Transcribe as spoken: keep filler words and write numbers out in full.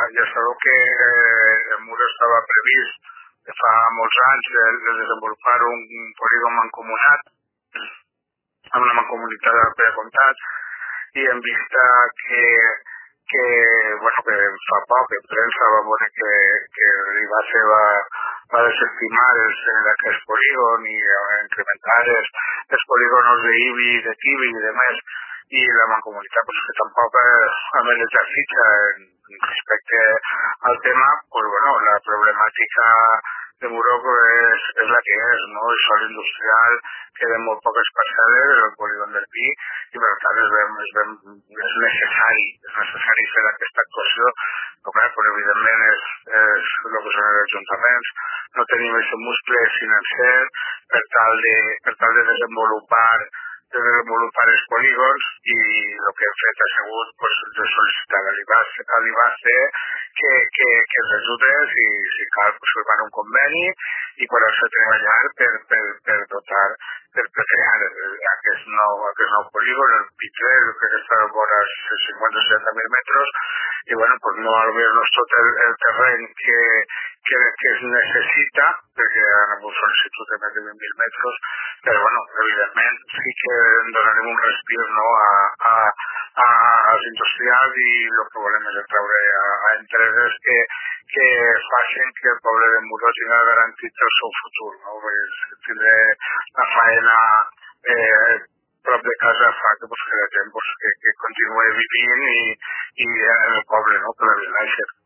ja sabeu que eh, el mur estava previst fa molts anys de, de desenvolupar un polígon mancomunat amb la mancomunitat de comtat i en vista que, que, bueno, que fa poc en premsa va veure que, que Ribase va, va desestimar els, aquest polígon i incrementar els, els polígonos de Ibi, de Tibi i de més, i la mancomunitat pues, que tampoc ha més fitxa respecte al tema, pues bueno, la problemàtica de Muroc és, és la que és, no? El sòl industrial queda molt poques parcel·les, el polígon del Pi, i per tant és, ben, és, ben, és necessari, és necessari fer aquesta actuació, però clar, però evidentment és, és el que són els ajuntaments, no tenim aquest muscle financer per tal de, per tal de desenvolupar de desenvolupar els polígons i el que hem fet ha sigut pues, de sol·licitar a l'Ibase que, que, que ens ajudes i si cal pues, firmar un conveni i poder-se treballar per, per, per dotar, per, per crear aquest nou, aquest nou polígon, el Pi tres, que està a vora cinquanta a setanta mil metres i bueno, pues, no albir-nos tot el, el terreny que, que, que es necessita, perquè han hagut sol·licitud de més de vint mil metres, però bueno, evidentment sí que donarem un respir no, a, a, a, als industrials i el que volem és treure a, a empreses que, que facin que el poble de Muro tingui garantit el seu futur, no? Perquè tindre la faena eh, prop de casa fa que, pues, que la gent pues, que, que continuï vivint i, i en el poble, no? Que la vil·làcia.